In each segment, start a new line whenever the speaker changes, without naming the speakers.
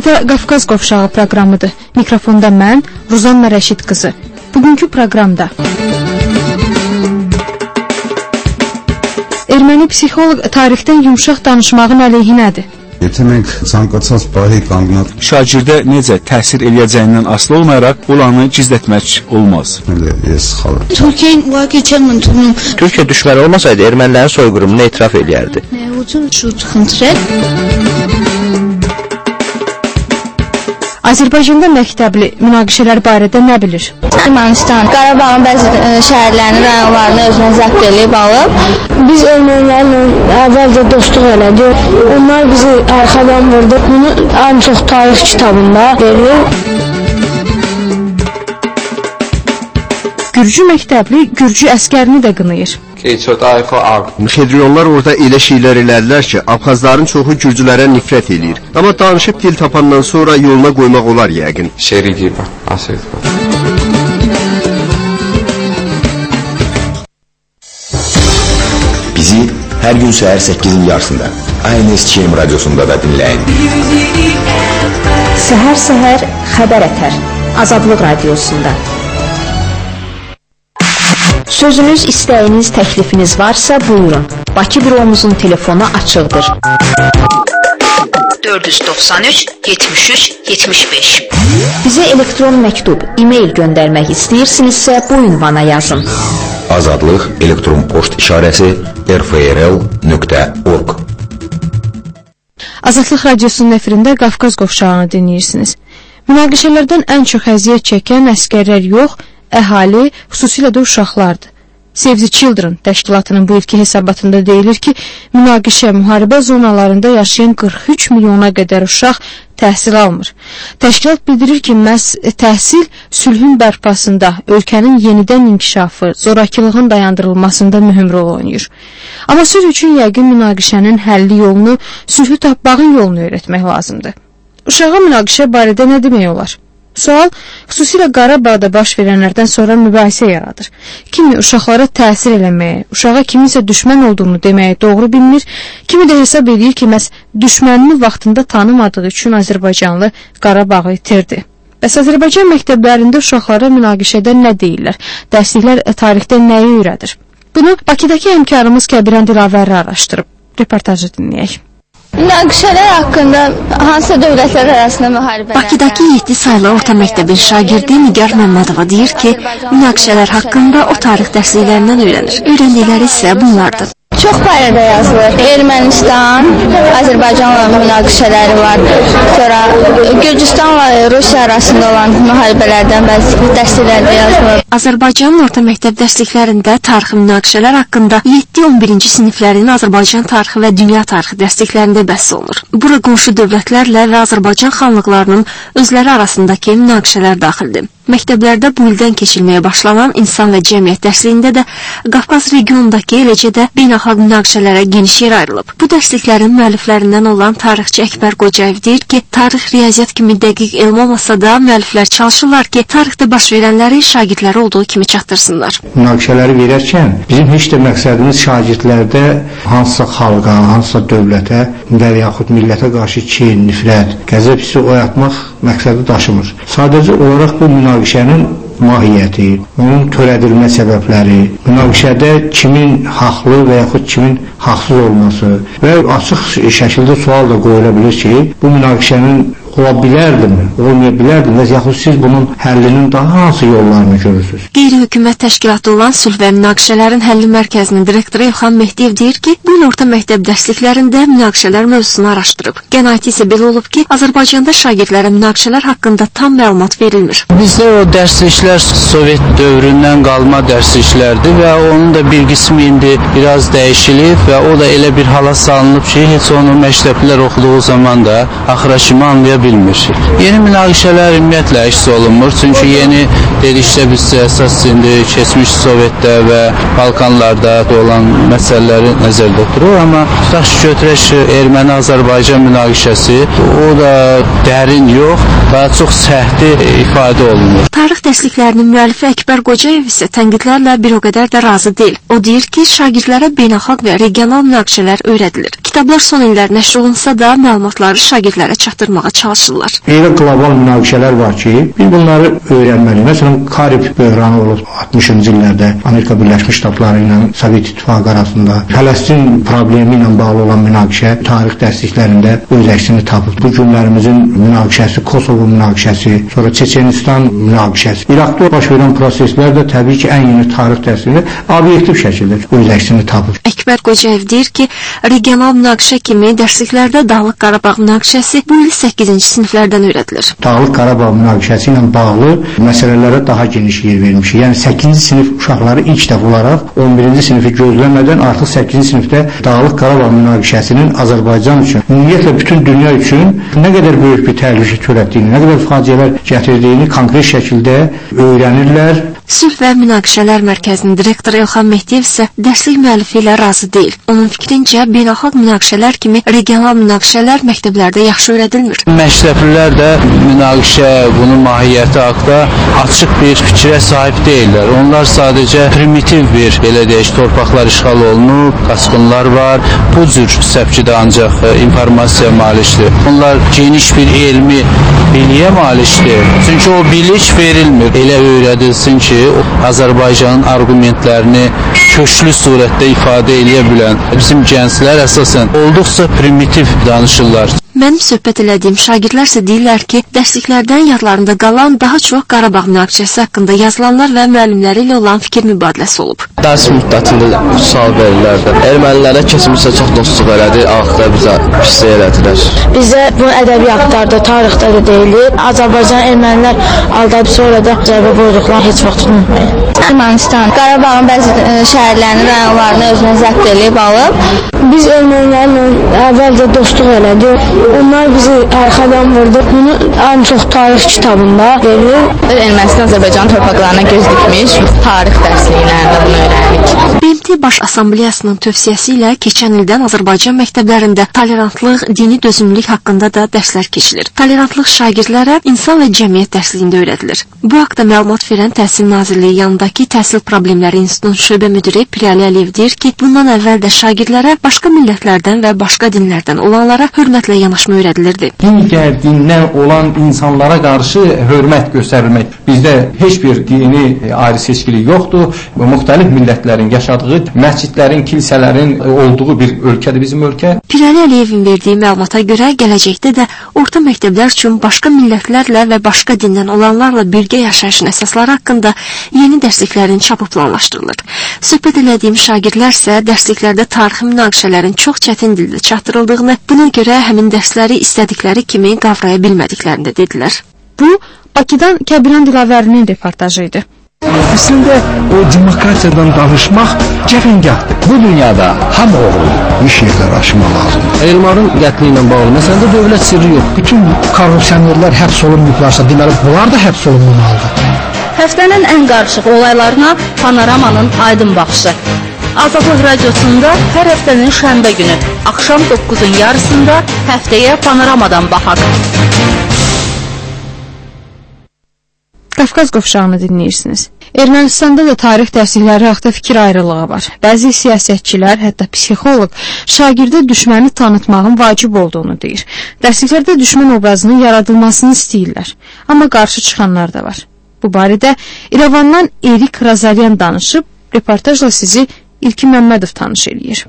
Efirdə Qafqaz Qovşağı proqramıdır. Mikrofonda mən, Ruzanna Rəşid qızı. Bugünkü proqramda erməni psixoloq tarixdən yumşaq danışmağın əleyhinədir.
Yetemək çankaças bahi qanqınat
şagirdə necə təsir eləyəcəyindən asılı olmayaraq olanı gizlətmək olmaz.
Türkiyə düşməni olmasaydı ermənilərin soyqırımını etiraf eləyərdi.
Azərbaycanda məktəbli münaqişələr barədə nə bilir?
Ermənistan Qarabağın bəzi şəhərlərini, rayonlarını özünə zəbt edib alıb.
Biz ermənilərlə əvvəlcə dostluq elədik. Onlar bizi arxadan vurdu. Bunu ən çox tarix kitabında verir.
Gürcü məktəbli Gürcü əskərini də qınayır.
Müşedriyonlar orada elə şeylər elədilər ki, Abxazların çoxu Gürcülərə nifrət eləyir. Amma danışıb dil tapandan sonra yoluna qoymaq olar yəqin.
Bizi hər gün səhər 8-in yarısında ANSCM radiosunda da dinləyin.
Səhər xəbər ətər Azadlıq radiosunda. Sözünüz, istəyiniz, təklifiniz varsa buyurun. Bakı büromuzun telefonu açıqdır.
493 73 75.
Bizə elektron məktub, e-mail göndərmək istəyirsinizsə bu ünvana yazın.
Azadlıq elektron poçt işarəsi rfrl.org.
Azadlıq radiosunun efirində Qafqaz Qovşağını dinləyirsiniz. Münaqişələrdən ən çox əziyyət çəkən əskərlər yox, əhali, xüsusilə də uşaqlardır. Save the Children təşkilatının bu ilki hesabatında deyilir ki, münaqişə, müharibə zonalarında yaşayan 43 milyona qədər uşaq təhsil almır. Təşkilat bildirir ki, məhz təhsil sülhün bərpasında, ölkənin yenidən inkişafı, zorakılığın dayandırılmasında mühüm rol oynayır. Amma sülh üçün yəqin münaqişənin həlli yolunu, sülhü tapmağın yolunu öyrətmək lazımdır. Uşağa münaqişə barədə nə demək olar? Sual, xüsusilə Qarabağda baş verənlərdən sonra mübahisə yaradır. Kimi uşaqlara təsir eləməyə, uşağa kiminsə düşmən olduğunu deməyə doğru bilmir, kimi də hesab edir ki, məhz düşmənini vaxtında tanımadığı üçün Azərbaycanlı Qarabağı itirdi. Bəs Azərbaycan məktəblərində uşaqlara münaqişədə nə deyirlər? Dərsliklər tarixdə nəyi öyrədir? Bunu Bakıdakı həmkarımız Kəbirən Dilavəri araşdırıb. Reportajı dinləyək.
Münaqişələr haqqında hansı dövlətlər arasında müharibələr?
Bakıdakı 7 saylı orta məktəbin şagirdi Nigar Məmmədova deyir ki, münaqişələr haqqında o tarix dərsliklərindən öyrənir. Öyrəndikləri isə bunlardır.
Çox barədə yazılır. Ermənistan, Azərbaycanla münaqişələri var. Sonra Gürcüstanla Rusiya arasında olan müharibələrdən bəzi dərsliklərdə yazılır.
Azərbaycanın orta məktəb dərsliklərində tarixi münaqişələr haqqında 7-11-ci siniflərin Azərbaycan tarixi və dünya tarixi dərsliklərində bəhs olunur. Bura qonşu dövlətlərlə və Azərbaycan xanlıqlarının özləri arasındakı münaqişələr daxildir. Məktəblərdə bu ildən keçilməyə başlanan insan və cəmiyyət dərsliyində də Qafqaz regionundakı, eləcə də beynəlxalq münaqişələrə geniş yer ayrılıb. Bu dərsliklərin müəlliflərindən olan tarixçi Əkbər Qocayev deyir ki, tarix riyaziyyat kimi dəqiq elm olmasa da müəlliflər çalışırlar ki, tarixdə baş verənləri şagirdləri olduğu kimi çatdırsınlar.
Münaqişələri verərkən bizim heç də məqsədimiz şagirdlərdə hansısa xalqa, hansısa dövlətə və yaxud millətə qarşı kin, nifrət, qəzəb hissi oyatmaq məqsədi daşımır. Sadəcə olaraq bu münaqişənin mahiyyəti, onun törədilmə səbəbləri, münaqişədə kimin haqlı və yaxud kimin haqsız olması və açıq şəkildə sual da qoyula bilir ki, bu münaqişənin ola bilərdimi, olmaya bilərdimi və yaxud siz bunun həllinin daha hansı yollarını görürsünüz?
Qeyri-hökumət təşkilatı olan Sülh və Münaqişələrin Həlli Mərkəzinin direktoru İlham Mehdiyev deyir ki, bu il orta məktəb dərsliklərində münaqişələr mövzusunu araşdırıb. Qənaəti isə belə olub ki, Azərbaycanda şagirdlərə münaqişələr haqqında tam məlumat verilmir.
Bizdə o dərsliklər Sovet dövründən qalma dərsliklərdir və onun da bir qismi indi biraz dəyişilib və o da elə bir hala salınıb ki, heç onu məktəblər oxuduğu zaman da axıra kimi anlaya bilmir. Yeni münaqişələr ümumiyyətlə əks olunmur, çünki yeni dedikdə bizcə əsas indi keçmiş Sovetdə və Balkanlarda olan məsələləri nəzərdə durur, amma tutaq ki, götürək Erməni-Azərbaycan münaqişəsi, o da dərin yox, daha çox səhti ifadə olunur.
Tarix dərsliklərinin müəllifi Əkbər Qocayev isə tənqidlərlə bir o qədər də razı deyil. O deyir ki, şagirdlərə beynəlxalq və regional münaqişələr öyrədilir. Kitablar son illər nəşr olunsa da məlumatları şagirdlərə çatdırmağa çalışılır. çalışırlar.
Elə qlobal münaqişələr var ki, biz bunları öyrənməliyik. Məsələn, Karib böhranı olub 60-cı illərdə Amerika Birləşmiş Ştatları ilə Sovet İttifaqı arasında. Fələstin problemi ilə bağlı olan münaqişə tarix dərsliklərində öz əksini tapıb. Bu günlərimizin münaqişəsi, Kosovo münaqişəsi, sonra Çeçenistan münaqişəsi. İraqda baş verən proseslər də təbii ki, ən yeni tarix dərsliklərində obyektiv şəkildə öz əksini tapıb.
Əkbər Qocayev deyir ki, regional münaqişə kimi dərsliklərdə Dağlıq Qarabağ münaqişəsi bu il 8-ci siniflərdən öyrədilir.
Dağlıq Qarabağ münaqişəsi ilə bağlı məsələlərə daha geniş yer vermişik. Yəni 8-ci sinif uşaqları ilk dəfə olaraq 11-ci sinifi gözləmədən artıq 8-ci sinifdə Dağlıq Qarabağ münaqişəsinin Azərbaycan üçün, ümumiyyətlə bütün dünya üçün nə qədər böyük bir təhlükə törətdiyini, nə qədər faciələr gətirdiyini konkret şəkildə öyrənirlər.
Sülh və Münaqişələr Mərkəzinin direktoru Elxan Mehdiyev isə dərslik müəllifi ilə razı deyil. Onun fikrincə, beynəlxalq münaqişələr kimi regional münaqişələr məktəblərdə yaxşı öyrədilmir.
Məktəblilər də münaqişə, bunun mahiyyəti haqqında açıq bir fikrə sahib deyirlər. Onlar sadəcə primitiv bir, belə deyək, torpaqlar işğal olunub, qaçqınlar var. Bu cür səpkidə ancaq informasiya malikdir. Onlar geniş bir elmi biliyə malikdir. Çünki o bilik verilmir. Elə öyrədilsin ki, Azərbaycanın argumentlərini köklü surətdə ifadə edə bilən bizim gənclər əsasən olduqca primitiv danışırlar.
Mənim söhbət elədiyim şagirdlər isə deyirlər ki, dərsliklərdən yadlarında qalan daha çox Qarabağ münaqişəsi haqqında yazılanlar və müəllimləri ilə olan fikir mübadiləsi olub.
Dərs müddətində sual verirlər. Ermənilərə keçmişsə çox dostluq elədi, axırda bizə pislik elədilər.
Bizə bu ədəbiyyatlarda, tarixdə də deyilir. Azərbaycan ermənilər aldadıb sonra da cəbə qoyduqlarını heç vaxt unutmayın.
Ermənistan Qarabağın bəzi şəhərlərini, rayonlarını özünə zəbt edib alıb.
Biz ermənilərlə əvvəlcə dostluq elədik. Onlar bizi arxadan vurdu. Bunu ən çox tarix kitabında verilir.
Ermənistan Azərbaycan torpaqlarına göz dikmiş, tarix dərsliklərində bunu öyrəndik.
BMT Baş Assambleyasının tövsiyəsi ilə keçən ildən Azərbaycan məktəblərində tolerantlıq, dini dözümlülük haqqında da dərslər keçilir. Tolerantlıq şagirdlərə insan və cəmiyyət dərsliyində öyrədilir. Bu haqda məlumat verən Təhsil Nazirliyi yanındakı Təhsil Problemləri İnstitutunun şöbə müdiri Pirali Əliyev deyir ki, bundan əvvəl də şagirdlərə başqa millətlərdən və başqa dinlərdən olanlara hörmətlə yanaşma öyrədilirdi.
Digər dindən olan insanlara qarşı hörmət göstərilmək. Bizdə heç bir dini ayrı seçkilik yoxdur. Müxtəlif millətlərin yaşadığı, məscidlərin, kilsələrin olduğu bir ölkədir bizim ölkə.
Pirali Əliyevin verdiyi məlumata görə gələcəkdə də orta məktəblər üçün başqa millətlərlə və başqa dindən olanlarla birgə yaşayışın əsasları haqqında yeni dərsliklərin çapı planlaşdırılır. Söhbət elədiyim şagirdlər isə dərsliklərdə tarixi münaqişələrin çox çətin dildə çatdırıldığını, buna görə həmin dərsləri istədikləri kimi qavraya bilmədiklərini də dedilər.
Bu, Bakıdan Kəbiran Dilavərinin reportajı idi.
Əslində, o demokratiyadan danışmaq cəfəngahdır. Bu dünyada hamı oğludur. Bir şeylər aşmaq lazımdır.
Elmarın qətli ilə bağlı məsələdə dövlət sirri yox.
Bütün korrupsionerlər həbs olunmuşlarsa, deməli, bunlar da həbs olunmalıdır.
Həftənin ən qarışıq olaylarına Panoramanın aydın baxışı. Azadlıq radiosunda hər həftənin şənbə günü, axşam 9-un yarısında həftəyə Panoramadan baxaq.
Qafqaz qovşağını dinləyirsiniz. Ermənistanda da tarix dərslikləri haqda fikir ayrılığı var. Bəzi siyasətçilər, hətta psixoloq, şagirdə düşməni tanıtmağın vacib olduğunu deyir. Dərsliklərdə düşmən obrazının yaradılmasını istəyirlər. Amma qarşı çıxanlar da var. Bu barədə İrəvandan Erik Razaryan danışıb, reportajla sizi İlkin Məmmədov tanış eləyir.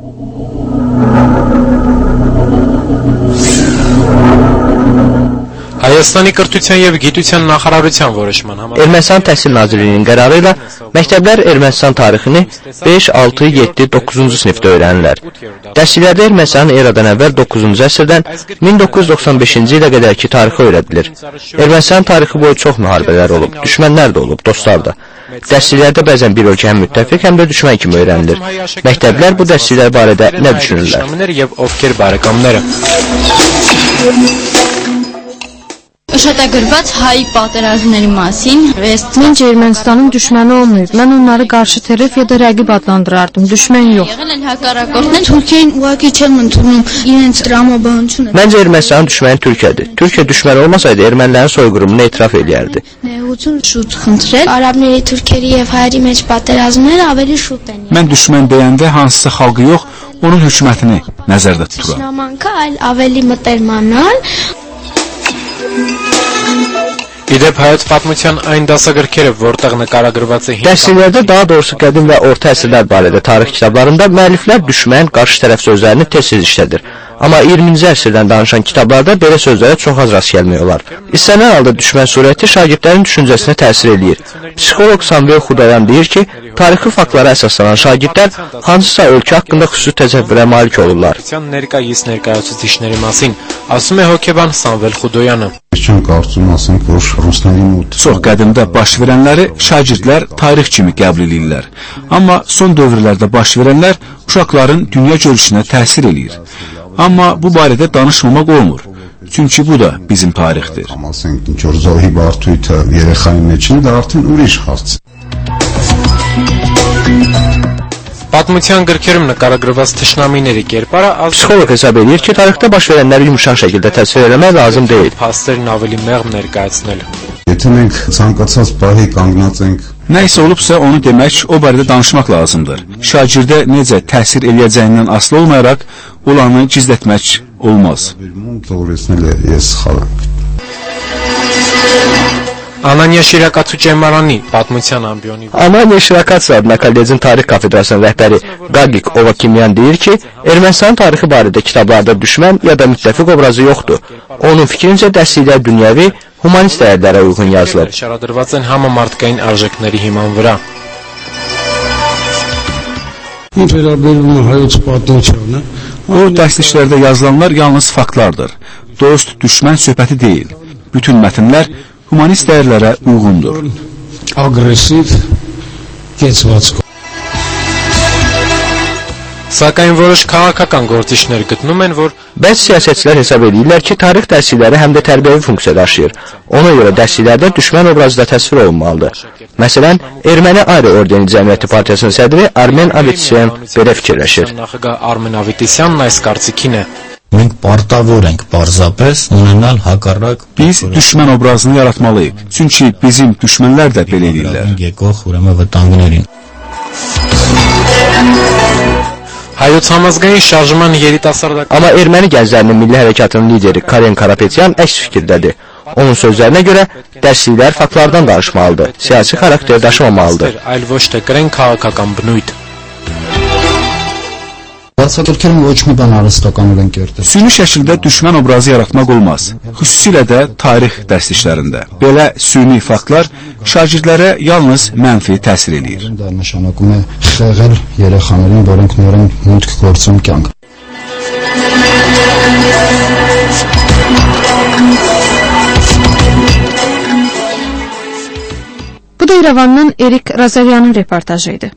Հայաստանի կրթության և գիտության նախարարության որոշման համար
Ermənistan Təhsil Nazirliyinin qərarı ilə məktəblər Ermənistan tarixini 5, 6, 7, 9-cu sinifdə öyrənirlər. Dərsliklərdə Ermənistanın eradan əvvəl 9-cu əsrdən 1995-ci ilə qədərki tarixi öyrədilir. Ermənistan tarixi boyu çox müharibələr olub, düşmənlər də olub, dostlar da. Dərsliklərdə bəzən bir ölkə həm müttəfiq, həm də düşmən kimi öyrənilir. Məktəblər bu dərsliklər barədə nə düşünürlər?
Աշտագրված հայ պատերազմների մասին
Məncə Ermənistanın düşməni olmayıb. Mən onları qarşı tərəf ya da rəqib adlandırardım. Düşmən yox.
Məncə Ermənistanın düşməni Türkiyədir. Türkiyə düşmən olmasaydı ermənilərin soyqırımını etiraf edərdi.
Ərəbləri, türkləri եւ hayri մեջ պատերազմները ավելի շուտ են։
Mən düşmən deyəndə hansısa xalqı yox, onun hökumətini nəzərdə tuturam.
Ավելի մտերմանալ
İdեպ հայոց պատմության այն դասագրքերը, որտեղ նկարագրված է
Dərsliklərdə daha doğrusu qədim və orta əsrlər barədə tarix kitablarında müəlliflər düşmən, qarşı tərəf sözlərini tez-tez işlədir. Amma 20-ci əsrdən danışan kitablarda belə sözlərə çox az rast gəlmək olar. İstənilən halda düşmən surəti şagirdlərin düşüncəsinə təsir eləyir. Psixoloq Samuel Xudayan deyir ki, tarixi faktlara əsaslanan şagirdlər hansısa ölkə haqqında xüsusi təsəvvürə malik olurlar.
Ներկայիս ներկայացուցիչների մասին ասում է հոգեբան Սամվել Խուդոյանը.
Çox qədimdə baş verənləri şagirdlər tarix kimi qəbul edirlər. Amma son dövrlərdə baş verənlər uşaqların dünya görüşünə təsir eləyir. Amma bu barədə danışmamaq olmur. Çünki bu da bizim tarixdir.
Պատմության գրքերում նկարագրված թշնամիների կերպարը
Psixoloq hesab edir ki, tarixdə baş verənləri yumşaq şəkildə təsvir etmək lazım deyil.
Փաստերն ավելի մեղմ ներկայացնել.
Nə isə olubsa onu demək, o barədə danışmaq lazımdır. Şagirdə necə təsir eləyəcəyindən asılı olmayaraq olanı gizlətmək olmaz.
Ananya Şirakaçu Cəmarani պատմության ամբիոնի
Ananya Şirakaçu adına kollecin tarix kafedrasının rəhbəri Gagik Ovakimyan deyir ki, Ermənistan tarixi barədə kitablarda düşmən ya da müttəfiq obrazı yoxdur. Onun fikrincə dərsliklər dünyəvi, humanist dəyərlərə uyğun yazılır.
Շարադրված են համամարտկային արժեքների հիման վրա.
O dərsliklərdə yazılanlar yalnız faktlardır. Dost, düşmən söhbəti deyil. Bütün mətnlər humanist dəyərlərə uyğundur.
Sակայն որոշ քաղաքական գործիչներ գտնում են, որ
Bəzi siyasətçilər hesab edirlər ki, tarix dərslikləri həm də tərbiyəvi funksiya daşıyır. Ona görə dərsliklərdə düşmən obrazı da təsvir olunmalıdır. Məsələn, Erməni Ayrı Ordeni Cəmiyyəti Partiyasının sədri Armen Avitisyan belə fikirləşir.
Armen Avitisyanın այս կարծիքին է.
Մենք պարտավոր ենք պարզապես ունենալ հակառակ
Biz düşmən obrazını yaratmalıyıq. Çünki bizim düşmənlər də belə edirlər.
եկող ուրեմն վտանգներին
Հայոց համազգային շարժման երիտասարդական
Amma erməni gənclərinin milli hərəkatının lideri Karen Karapetyan əks fikirdədir. Onun sözlərinə görə dərsliklər faktlardan danışmalıdır, siyasi xarakter daşımamalıdır.
Այլ ոչ թե կրեն քաղաքական բնույթ.
Süni şəkildə düşmən obrazı yaratmaq olmaz. Xüsusilə də tarix dərsliklərində. Belə süni faktlar şagirdlərə yalnız mənfi təsir eləyir.
Bu da İrəvandan Erik Razaryanın reportajı idi.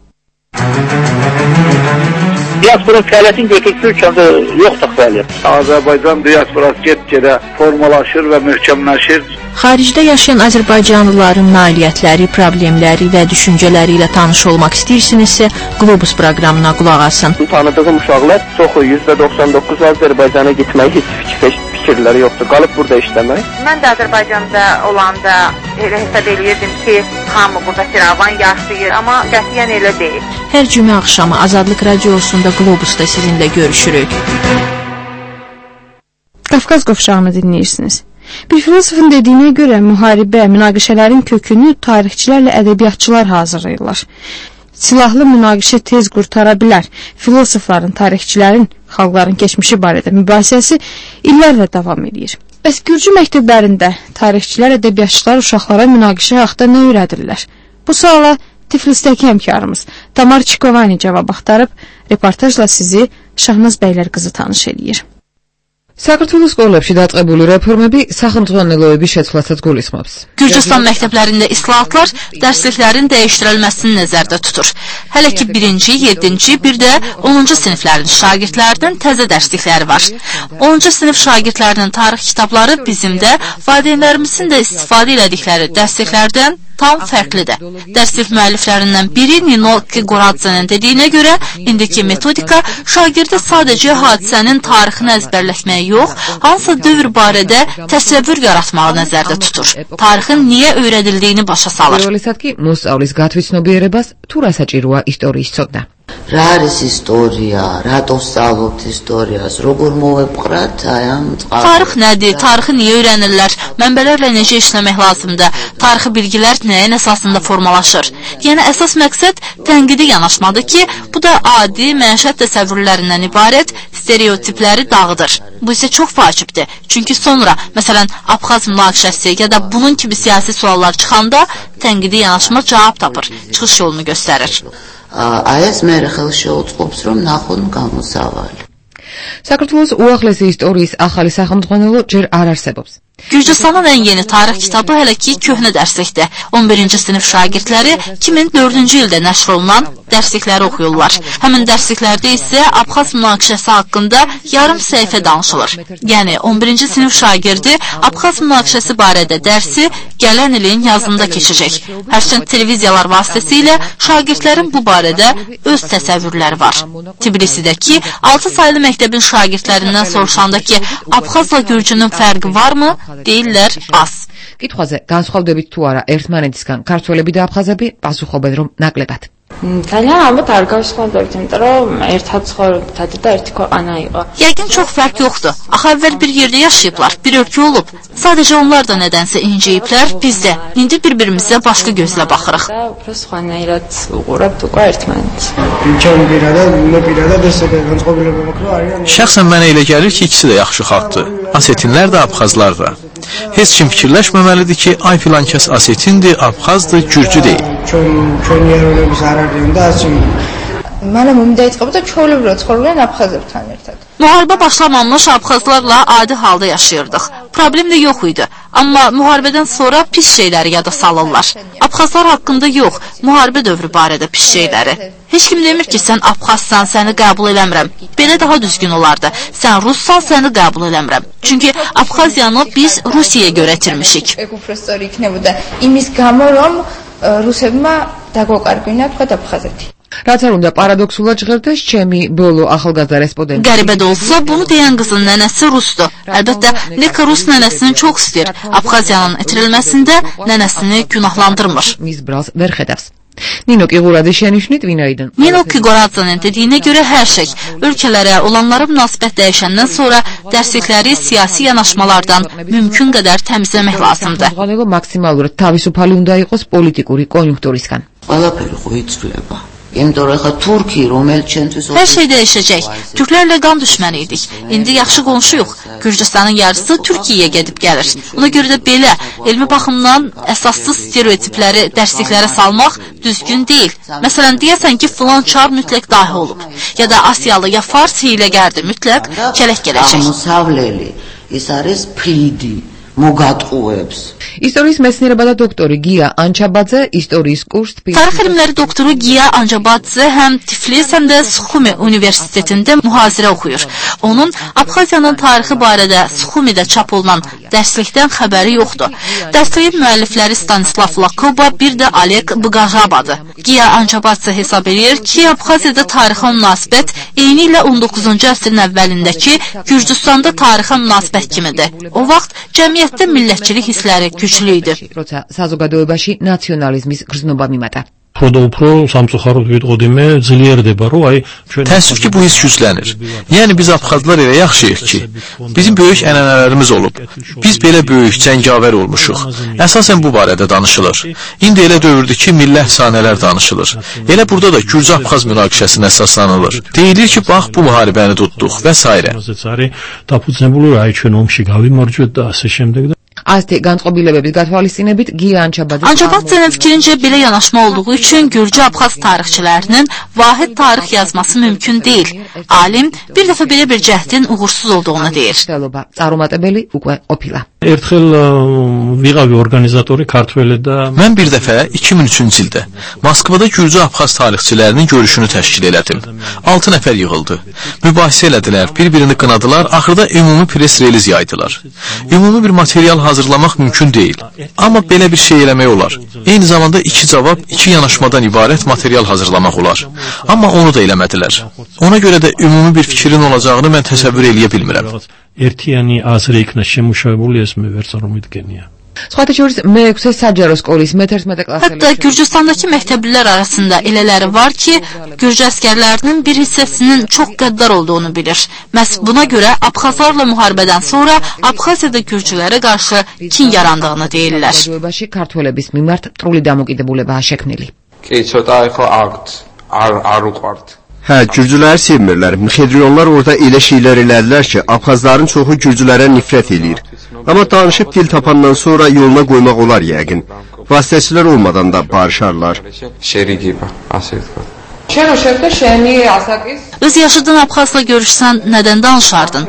Diasporun fəaliyyətini götürük ölkəmdə yoxdur fəaliyyət. Azərbaycan diasporası get-gedə formalaşır və möhkəmləşir.
Xaricdə yaşayan Azərbaycanlıların nailiyyətləri, problemləri və düşüncələri ilə tanış olmaq istəyirsinizsə, Globus proqramına qulaq asın.
Tanıdığım uşaqlar çoxu %99 Azərbaycana getməyi heç fikirləri yoxdur. Qalıb burada işləmək.
Mən də Azərbaycanda olanda elə hesab eləyirdim ki, hamı burada firavan yaşayır, amma qətiyyən elə deyil.
Hər cümə axşamı Azadlıq Radiosunda Globusda sizinlə görüşürük.
Qafqaz qovşağını dinləyirsiniz. Bir filosofun dediyinə görə müharibə, münaqişələrin kökünü tarixçilərlə ədəbiyyatçılar hazırlayırlar. Silahlı münaqişə tez qurtara bilər. Filosofların, tarixçilərin, xalqların keçmişi barədə mübahisəsi illərlə davam edir. Bəs Gürcü məktəblərində tarixçilər, ədəbiyyatçılar uşaqlara münaqişə haqqında nə öyrədirlər? Bu suala Tiflisdəki həmkarımız Tamar Çikovani cavab axtarıb, reportajla sizi Şahnaz Bəylərqızı tanış edir.
საქართველოს სკოლებში დაწყებული რეფორმები სახელმძღვანელოების შეცვლასაც გულისხმობს.
Gürcüstan məktəblərində islahatlar dərsliklərin dəyişdirilməsini nəzərdə tutur. Hələ ki 1-ci, 7-ci, bir də 10-cu siniflərin şagirdlərinin təzə dərslikləri var. 10-cu sinif şagirdlərinin tarix kitabları bizim də valideynlərimizin də istifadə elədikləri dərsliklərdən tam fərqlidir. Dərslik müəlliflərindən biri Nino Kigoradzenin dediyinə görə, indiki metodika şagirdi sadəcə hadisənin tarixini əzbərlətməyə yox, hansı dövr barədə təsəvvür yaratmağı nəzərdə tutur. Tarixin niyə öyrədildiyini başa salır.
მოსწავლის გათვითცნობიერებას თუ რა საჭიროა ისტორიის ცოდნა.
რა არის ისტორია, რატო სწავლობთ ისტორიას, როგორ მოვეპყრათ ay am
Tarix nədir? Tarixi niyə öyrənirlər? Mənbələrlə necə işləmək lazımdır? Tarixi bilgilər nəyin əsasında formalaşır? Yəni əsas məqsəd tənqidi yanaşmadır ki, bu da adi məişət təsəvvürlərindən ibarət stereotipləri dağıdır. Bu isə çox vacibdir. Çünki sonra, məsələn, Abxaz münaqişəsi ya da bunun kimi siyasi suallar çıxanda tənqidi yanaşma cavab tapır, çıxış yolunu göstərir.
Այս մերը խელ შეუწყობს რომ ნახონ გამოსავალი.
საქართველოს უახლესი ისტორიის ახალი სახელმძღვანელო ჯერ არ არსებობს.
Gürcüstanın ən yeni tarix kitabı hələ ki köhnə dərslikdir. 11-ci sinif şagirdləri 2004-cü ildə nəşr olunan dərslikləri oxuyurlar. Həmin dərsliklərdə isə Abxaz münaqişəsi haqqında yarım səhifə danışılır. Yəni 11-ci sinif şagirdi Abxaz münaqişəsi barədə dərsi gələn ilin yazında keçəcək. Hərçənd televiziyalar vasitəsilə şagirdlərin bu barədə öz təsəvvürləri var. Tbilisidəki 6 saylı məktəbin şagirdlərindən soruşanda ki, Abxazla Gürcünün fərqi varmı? Deyirlər az.
კითხვაზე განსხვავდებით თუ არა ერთმანეთისგან ქართველები და აფხაზები პასუხობენ რომ ნაკლებად.
ძალიან ალბათ არ გავსხვავდებთ, იმიტომ რომ ერთად ცხოვრობდათ და ერთი ქვეყანა იყო.
Yəqin çox fərq yoxdur. Axı əvvəl bir yerdə yaşayıblar, bir ölkə olub. Sadəcə onlar da nədənsə incəyiblər, biz də. İndi bir-birimizə başqa gözlə baxırıq.
სხვანაირად უყურებთ უკვე ერთმანეთს.
Şəxsən mənə elə gəlir ki, ikisi də yaxşı xalqdır. Asetinlər də, Abxazlar da. Heç kim fikirləşməməlidir ki, ay filan kəs asetindir, Abxazdır, Gürcü deyil.
Mənə dayiწყებოდა ჩვეულებრივად ცხოვრობდნენ აფხაზებთან ერთად.
Müharibə başlamamış Abxazlarla adi halda yaşayırdıq. Problem də yox idi. Amma müharibədən sonra pis şeyləri yada salırlar. Abxazlar haqqında yox, müharibə dövrü barədə pis şeyləri. Heç kim demir ki, sən Abxazsan, səni qəbul eləmirəm. Belə daha düzgün olardı. Sən Russan, səni qəbul eləmirəm. Çünki Abxaziyanı biz Rusiyaya görə itirmişik.
Ekufrostori იქნებოდა იმის გამო რომ რუსებმა დაგვაკარგვინა თქვათ აფხაზეთი.
რაც არ უნდა პარადოქსულად ჟღერდეს ჩემი ბოლო ახალგაზრდა რესპონდენტი.
Qəribə də olsa, bunu deyən qızın nənəsi Rusdur. Əlbəttə, Leka Rus nənəsini çox istəyir. Abxaziyanın itirilməsində nənəsini günahlandırmır.
Mis brals ვერ ხედავს. Nino Kiğuradi şenişnit vinaydın.
Nino Kiğuradze'nin dediyinə görə hər şey, ölkələrə olanlara münasibət dəyişəndən sonra dərslikləri siyasi yanaşmalardan mümkün qədər təmizləmək lazımdır.
Maksimalურად თავისუფალი უნდა იყოს პოლიტიკური კონjunktურისგან.
ყველაფერი ხო იცვლება.
Hər şey dəyişəcək. Türklərlə qan düşməni idik. İndi yaxşı qonşuyuq. Gürcüstanın yarısı Türkiyəyə gedib gəlir. Ona görə də belə, elmi baxımdan əsassız stereotipləri dərsliklərə salmaq düzgün deyil. Məsələn, deyəsən ki, filan çar mütləq dahi olub. Ya da Asiyalı ya Fars hiyləgərdir, mütləq kələk gələcək.
İstorიის მეცნიერება და დოქტორი გია ანჩაბაძე ისტორიის კურს
Tarix elmləri doktoru Giya Ançabadze həm Tiflis, həm də Suxumi Universitetində mühazirə oxuyur. Onun Abxaziyanın tarixi barədə Suxumidə çap olunan dərslikdən xəbəri yoxdur. Dərsliyin müəllifləri Stanislav Lakoba, bir də Oleg Bqajabadır. Giya Ançabadze hesab edir ki, Abxaziyada tarixə münasibət eyni ilə 19-cu əsrin əvvəlindəki Gürcüstanda tarixə münasibət kimidir. O vaxt cəmiyyətdə millətçilik hissləri güclü idi.
როცა საზოგადოებაში ნაციონალიზმის გრძნობა მიმატა.
Təəssüf ki, bu his güclənir. Yəni biz Abxazlar elə yaxşıyıq ki, bizim böyük ənənələrimiz olub. Biz belə böyük, cəngavər olmuşuq. Əsasən bu barədə danışılır. İndi elə dövrdür ki, milli əfsanələr danışılır. Elə burada da Gürcü-Abxaz münaqişəsinə əsaslanılır. Deyilir ki, bax, bu müharibəni tutduq və s.
Azte განწყობილებების გათვალისწინებით გია ანჩაბაძე
Ançabadze'nin fikrincə belə yanaşma olduğu üçün Gürcü-Abxaz tarixçilərinin vahid tarix yazması mümkün deyil. Alim bir dəfə belə bir cəhdin uğursuz olduğunu deyir.
წარუმატებელი უკვე ყოფილა.
Mən bir dəfə 2003-cü ildə Moskvada Gürcü-Abxaz tarixçilərinin görüşünü təşkil elədim. 6 nəfər yığıldı. Mübahisə elədilər, bir-birini qınadılar, axırda ümumi pres reliz yaydılar. Ümumi bir material hazırlamaq mümkün deyil. Amma belə bir şey eləmək olar. Eyni zamanda 2 cavab, 2 yanaşmadan ibarət material hazırlamaq olar. Amma onu da eləmədilər. Ona görə də ümumi bir fikrin olacağını mən təsəvvür eləyə bilmirəm.
სხვათა შორის მე-6 საჯარო სკოლის მე-11 კლასელი.
Hətta Gürcüstandakı məktəblilər arasında elələri var ki, Gürcü əskərlərinin bir hissəsinin çox qəddar olduğunu bilir. Məhz buna görə Abxazlarla müharibədən sonra Abxaziyada Gürcülərə qarşı kin yarandığını deyirlər.
ქართველების მიმართ ტრული დამოკიდებულებაა შექმნილი.
კი, ცოტა ეხლა არ უყვართ.
Hə, Gürcüləri sevmirlər. Mixedrionlar orada elə şeylər elədilər ki, Abxazların çoxu Gürcülərə nifrət eləyir. Amma danışıb dil tapandan sonra yoluna qoymaq olar yəqin. Vasitəçilər olmadan da barışarlar.
Şerigibə, asırtqa.
Öz yaşadığın Abxazla görüşsən, nədən danışardın?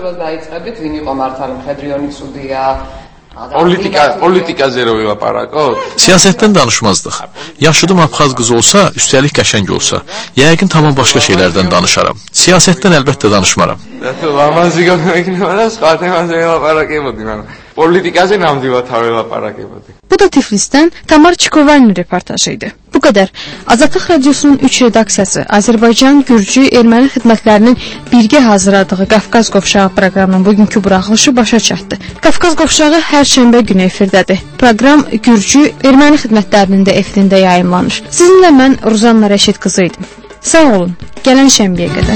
Politikazə də ვილაპარაკოთ.
Siyasətdən danışmazdıq. Yaşadığım Abxaz qızı olsa, üstəlik qəşəng olsa, yəqin tamam başqa şeylərdən danışaram. Siyasətdən əlbəttə danışmaram.
ლამაზი გოგონა და სხვა თემაზე ვილაპარაკებოდი, მაგრამ politikazə ნამდვილად არ ვილაპარაკებოდი.
Bu da Tiflisdən Tamar Çikovalinin reportajı idi. Bu qədər. Azadlıq Radiosunun 3 redaksiyası Azərbaycan, Gürcü, Erməni xidmətlərinin birgə hazırladığı Qafqaz Qovşağı proqramının bugünkü buraxılışı başa çatdı. Qafqaz Qovşağı hər şənbə günü efirdədir. Proqram Gürcü, Erməni xidmətlərinin də efirində yayımlanır. Sizinlə mən Ruzanna Rəşid qızı idim. Sağ olun. Gələn şənbəyə qədər.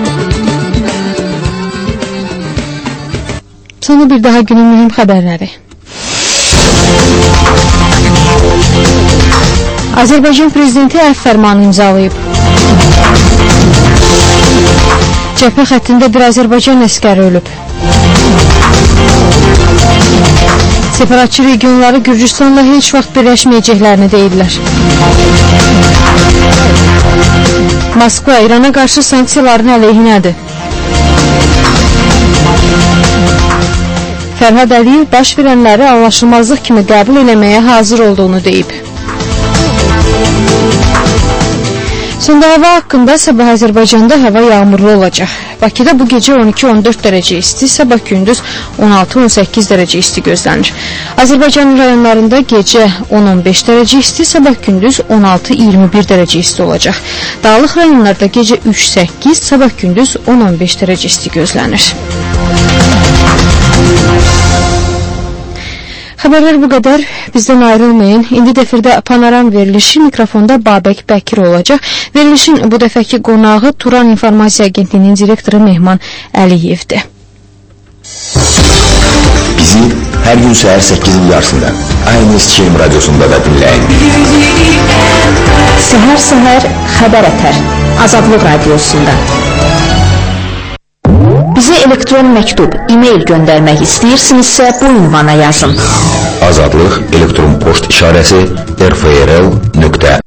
Sonra bir daha günün mühüm xəbərləri. Azərbaycan prezidenti əfv fərmanı imzalayıb. Cəbhə xəttində bir Azərbaycan əskəri ölüb. Separatçı regionları Gürcüstanla heç vaxt birləşməyəcəklərini deyirlər. Moskva İrana qarşı sanksiyaların əleyhinədir. Fərhad Əliyev baş verənləri anlaşılmazlıq kimi qəbul eləməyə hazır olduğunu deyib. Sonda hava haqqında sabah Azərbaycanda hava yağmurlu olacaq. Bakıda bu gecə 12-14 dərəcə isti, sabah gündüz 16-18 dərəcə isti gözlənir. Azərbaycanın rayonlarında gecə 10-15 dərəcə isti, sabah gündüz 16-21 dərəcə isti olacaq. Dağlıq rayonlarda gecə 3-8, sabah gündüz 10-15 dərəcə isti gözlənir. Xəbərlər bu qədər. Bizdən ayrılmayın. İndi dəfirdə panoram verilişi mikrofonda Babək Bəkir olacaq. Verilişin bu dəfəki qonağı Turan İnformasiya Agentliyinin direktoru Mehman Əliyevdir.
Bizi hər gün səhər 8-in yarısında aynı Eskişehir Radyosunda da dinləyin.
Səhər xəbər ətər Azadlıq Radiosunda. Bizə elektron məktub, e-mail göndərmək istəyirsinizsə bu ünvana yazın.
Azadlıq elektron poçt işarəsi rfrl.az